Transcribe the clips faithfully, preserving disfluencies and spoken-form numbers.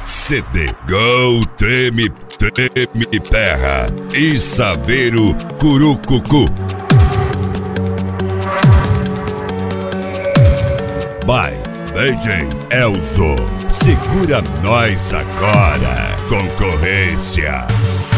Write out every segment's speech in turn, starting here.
C D Gol Treme, Treme Terra e Saveiro Curucucu. By D J Elzo. Segura nós agora, concorrência.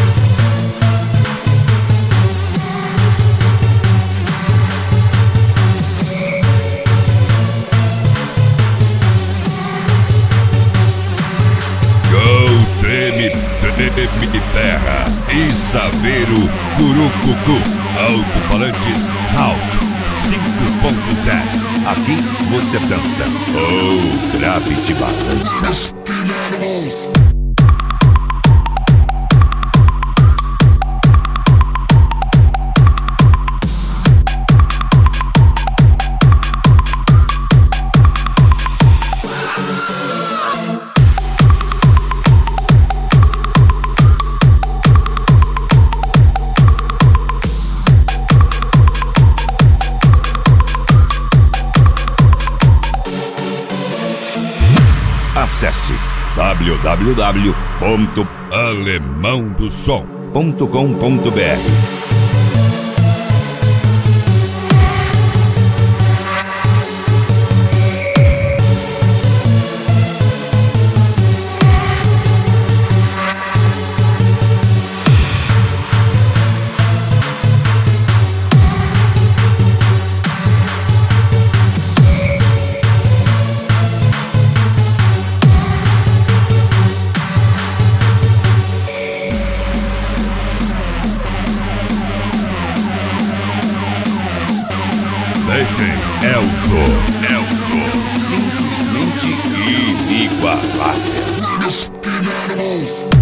Treme, treme terra e Saveiro Curucucu. Alto-falantes Hulk cinco ponto zero. Aqui você dança. Oh, Gravity Balança. Acesse w w w ponto alemão do som ponto com ponto b r. D J Elzo, Elzo, simplesmente inigualável.